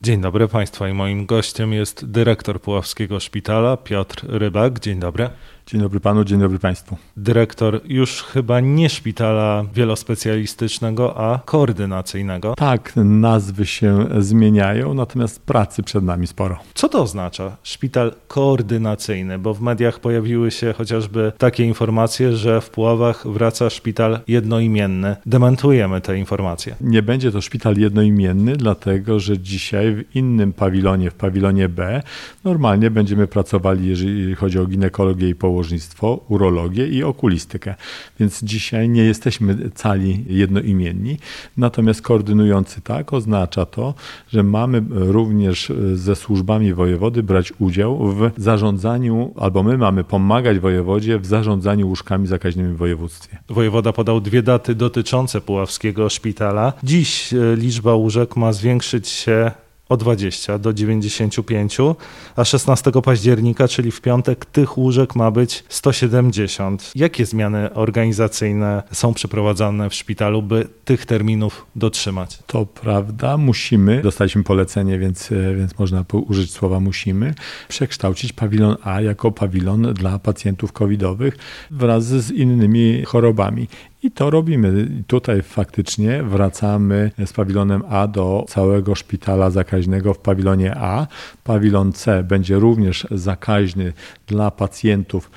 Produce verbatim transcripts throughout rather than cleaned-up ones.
Dzień dobry Państwu i moim gościem jest dyrektor Puławskiego Szpitala Piotr Rybak. Dzień dobry. Dzień dobry Panu, dzień dobry Państwu. Dyrektor już chyba nie szpitala wielospecjalistycznego, a koordynacyjnego. Tak, nazwy się zmieniają, natomiast pracy przed nami sporo. Co to oznacza szpital koordynacyjny? Bo w mediach pojawiły się chociażby takie informacje, że w Puławach wraca szpital jednoimienny. Dementujemy te informacje. Nie będzie to szpital jednoimienny, dlatego że dzisiaj w innym pawilonie, w pawilonie B, normalnie będziemy pracowali, jeżeli chodzi o ginekologię i położnictwo, urologię i okulistykę. Więc dzisiaj nie jesteśmy cali jednoimienni, natomiast koordynujący tak oznacza to, że mamy również ze służbami wojewody brać udział w zarządzaniu, albo my mamy pomagać wojewodzie w zarządzaniu łóżkami zakaźnymi w województwie. Wojewoda podał dwie daty dotyczące Puławskiego Szpitala. Dziś liczba łóżek ma zwiększyć się o dwadzieścia do dziewięćdziesięciu pięciu, a szesnastego października, czyli w piątek, tych łóżek ma być sto siedemdziesiąt. Jakie zmiany organizacyjne są przeprowadzane w szpitalu, by tych terminów dotrzymać? To prawda, musimy, dostaliśmy polecenie, więc, więc można użyć słowa musimy, przekształcić pawilon A jako pawilon dla pacjentów covidowych wraz z innymi chorobami. I to robimy. Tutaj faktycznie wracamy z pawilonem A do całego szpitala zakaźnego w pawilonie A. Pawilon C będzie również zakaźny dla pacjentów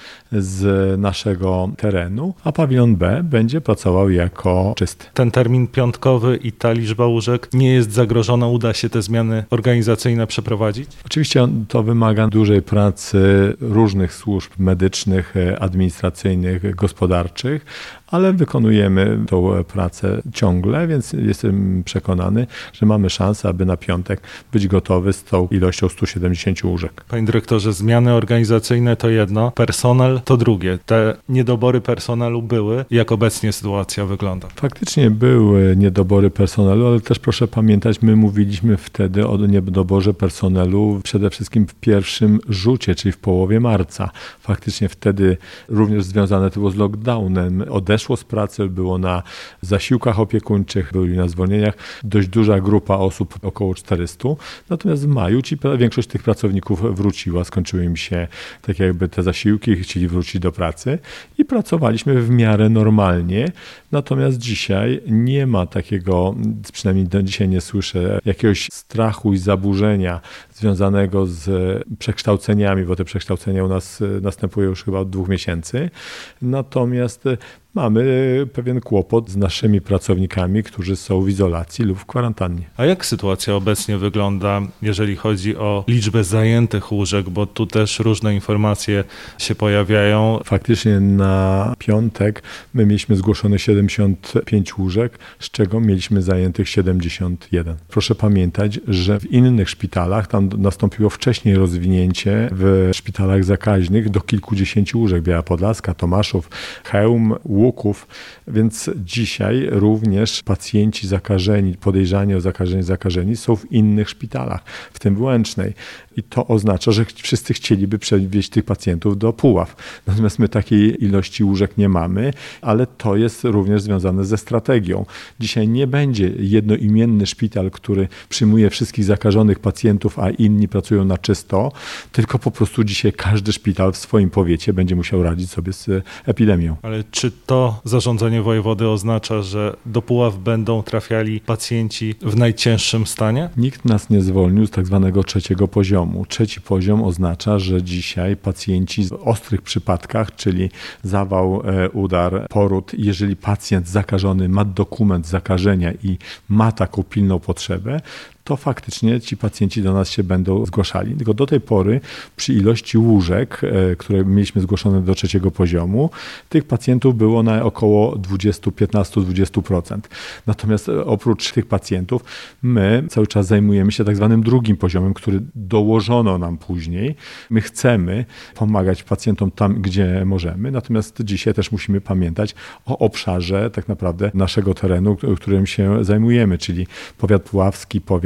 z naszego terenu, a pawilon B będzie pracował jako czysty. Ten termin piątkowy i ta liczba łóżek nie jest zagrożona? Uda się te zmiany organizacyjne przeprowadzić? Oczywiście to wymaga dużej pracy różnych służb medycznych, administracyjnych, gospodarczych, ale wykonujemy tą pracę ciągle, więc jestem przekonany, że mamy szansę, aby na piątek być gotowy z tą ilością stu siedemdziesięciu łóżek. Panie dyrektorze, zmiany organizacyjne to jedno, personel to drugie. Te niedobory personelu były. Jak obecnie sytuacja wygląda? Faktycznie były niedobory personelu, ale też proszę pamiętać, my mówiliśmy wtedy o niedoborze personelu przede wszystkim w pierwszym rzucie, czyli w połowie marca. Faktycznie wtedy również związane to było z lockdownem. Odeszło z pracy, było na zasiłkach opiekuńczych, byli na zwolnieniach. Dość duża grupa osób, około czterystu. Natomiast w maju ci, większość tych pracowników wróciła, skończyły im się tak jakby te zasiłki, chcieli wrócić do pracy i pracowaliśmy w miarę normalnie. Natomiast dzisiaj nie ma takiego, przynajmniej do dzisiaj nie słyszę, jakiegoś strachu i zaburzenia związanego z przekształceniami, bo te przekształcenia u nas następują już chyba od dwóch miesięcy. Natomiast mamy pewien kłopot z naszymi pracownikami, którzy są w izolacji lub w kwarantannie. A jak sytuacja obecnie wygląda, jeżeli chodzi o liczbę zajętych łóżek, bo tu też różne informacje się pojawiają? Faktycznie na piątek my mieliśmy zgłoszone siedemdziesiąt pięć łóżek, z czego mieliśmy zajętych siedemdziesiąt jeden. Proszę pamiętać, że w innych szpitalach tam nastąpiło wcześniej rozwinięcie w szpitalach zakaźnych do kilkudziesięciu łóżek. Biała Podlaska, Tomaszów, Chełm, Łuków, więc dzisiaj również pacjenci zakażeni, podejrzani o zakażenie, zakażeni są w innych szpitalach, w tym w Łęcznej. I to oznacza, że wszyscy chcieliby przewieźć tych pacjentów do Puław. Natomiast my takiej ilości łóżek nie mamy, ale to jest również związane ze strategią. Dzisiaj nie będzie jednoimienny szpital, który przyjmuje wszystkich zakażonych pacjentów, a inni pracują na czysto, tylko po prostu dzisiaj każdy szpital w swoim powiecie będzie musiał radzić sobie z epidemią. Ale czy to zarządzenie wojewody oznacza, że do Puław będą trafiali pacjenci w najcięższym stanie? Nikt nas nie zwolnił z tak zwanego trzeciego poziomu. Trzeci poziom oznacza, że dzisiaj pacjenci w ostrych przypadkach, czyli zawał, udar, poród, jeżeli pacjent zakażony ma dokument zakażenia i ma taką pilną potrzebę, to faktycznie ci pacjenci do nas się będą zgłaszali. Tylko do tej pory przy ilości łóżek, które mieliśmy zgłoszone do trzeciego poziomu, tych pacjentów było na około dwadzieścia, piętnaście do dwudziestu procent. Natomiast oprócz tych pacjentów my cały czas zajmujemy się tak zwanym drugim poziomem, który dołożono nam później. My chcemy pomagać pacjentom tam, gdzie możemy, natomiast dzisiaj też musimy pamiętać o obszarze tak naprawdę naszego terenu, którym się zajmujemy, czyli powiat puławski, powiat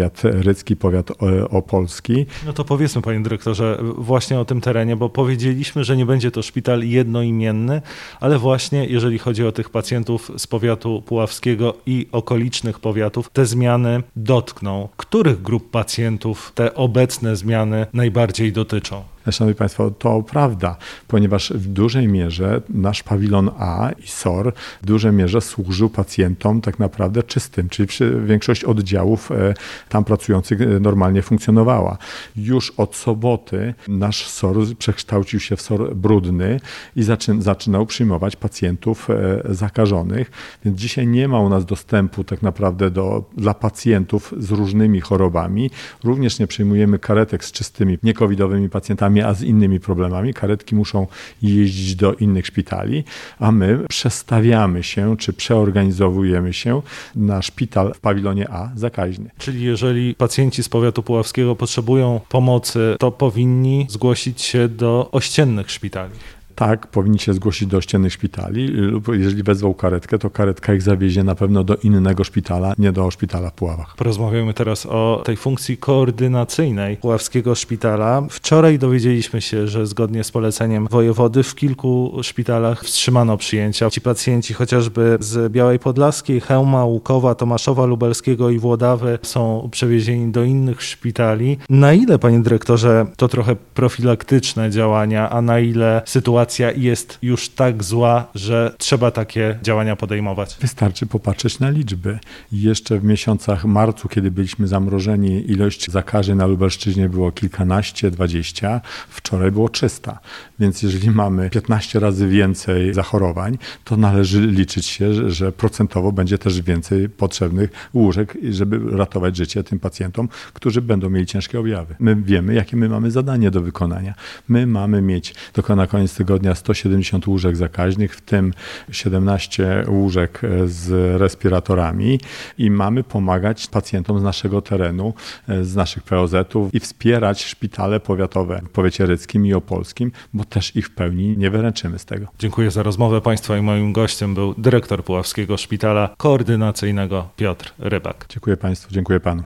powiat rycki, powiat opolski. No to powiedzmy, panie dyrektorze, właśnie o tym terenie, bo powiedzieliśmy, że nie będzie to szpital jednoimienny, ale właśnie jeżeli chodzi o tych pacjentów z powiatu puławskiego i okolicznych powiatów, te zmiany dotkną. Których grup pacjentów te obecne zmiany najbardziej dotyczą? Szanowni Państwo, to prawda, ponieważ w dużej mierze nasz pawilon A i S O R w dużej mierze służył pacjentom tak naprawdę czystym, czyli większość oddziałów tam pracujących normalnie funkcjonowała. Już od soboty nasz S O R przekształcił się w S O R brudny i zaczyn- zaczynał przyjmować pacjentów zakażonych, więc dzisiaj nie ma u nas dostępu tak naprawdę do, dla pacjentów z różnymi chorobami. Również nie przyjmujemy karetek z czystymi, niekowidowymi pacjentami, a z innymi problemami. Karetki muszą jeździć do innych szpitali, a my przestawiamy się, czy przeorganizowujemy się na szpital w pawilonie A zakaźny. Czyli jeżeli pacjenci z powiatu puławskiego potrzebują pomocy, to powinni zgłosić się do ościennych szpitali. Tak, powinni się zgłosić do ościennych szpitali lub jeżeli wezwą karetkę, to karetka ich zawiezie na pewno do innego szpitala, nie do szpitala w Puławach. Porozmawiamy teraz o tej funkcji koordynacyjnej Puławskiego Szpitala. Wczoraj dowiedzieliśmy się, że zgodnie z poleceniem wojewody w kilku szpitalach wstrzymano przyjęcia. Ci pacjenci chociażby z Białej Podlaskiej, Chełma, Łukowa, Tomaszowa Lubelskiego i Włodawy są przewiezieni do innych szpitali. Na ile, panie dyrektorze, to trochę profilaktyczne działania, a na ile sytuacja jest już tak zła, że trzeba takie działania podejmować? Wystarczy popatrzeć na liczby. Jeszcze w miesiącach marcu, kiedy byliśmy zamrożeni, ilość zakażeń na Lubelszczyźnie było kilkanaście, dwadzieścia, wczoraj było trzysta. Więc jeżeli mamy piętnaście razy więcej zachorowań, to należy liczyć się, że, że procentowo będzie też więcej potrzebnych łóżek, żeby ratować życie tym pacjentom, którzy będą mieli ciężkie objawy. My wiemy, jakie my mamy zadanie do wykonania. My mamy mieć do na koniec tygodnia sto siedemdziesiąt łóżek zakaźnych, w tym siedemnaście łóżek z respiratorami i mamy pomagać pacjentom z naszego terenu, z naszych P O Z-ów i wspierać szpitale powiatowe w powiecie ryckim i opolskim, bo też ich w pełni nie wyręczymy z tego. Dziękuję za rozmowę Państwa i moim gościem był dyrektor Puławskiego Szpitala Koordynacyjnego Piotr Rybak. Dziękuję Państwu, dziękuję Panu.